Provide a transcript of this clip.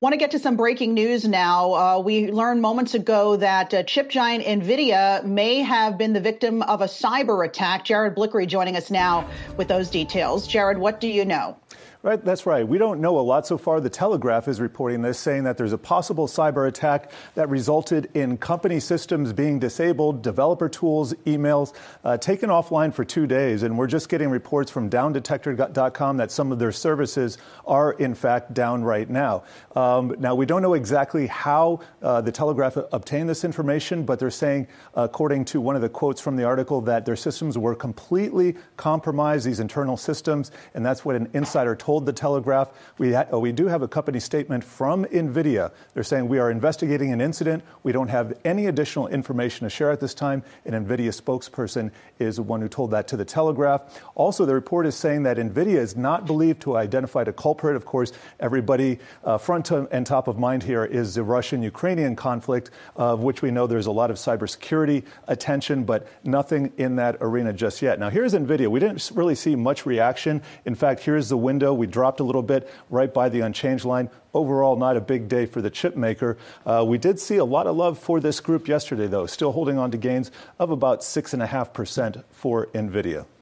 Want to get to some breaking news now. We learned moments ago that chip giant NVIDIA may have been the victim of a cyber attack. Jared Blickery joining us now with those details. Jared, what do you know? Right, that's right. We don't know a lot so far. The Telegraph is reporting this, saying that there's a possible cyber attack that resulted in company systems being disabled, developer tools, emails taken offline for 2 days. And we're just getting reports from downdetector.com that some of their services are, in fact, down right now. Now, we don't know exactly how the Telegraph obtained this information, but they're saying, according to one of the quotes from the article, that their systems were completely compromised, these internal systems, and that's what an insider told the Telegraph. We do have a company statement from NVIDIA. They're saying we are investigating an incident. We don't have any additional information to share at this time. An NVIDIA spokesperson is the one who told that to the Telegraph. Also, the report is saying that NVIDIA is not believed to have identified a culprit. Of course, everybody front and top of mind here is the Russian-Ukrainian conflict, of which we know there's a lot of cybersecurity attention, but nothing in that arena just yet. Now, here's NVIDIA. We didn't really see much reaction. In fact, here's the window. We dropped a little bit right by the unchanged line. Overall, not a big day for the chip maker. We did see a lot of love for this group yesterday, though, still holding on to gains of about 6.5% for NVIDIA.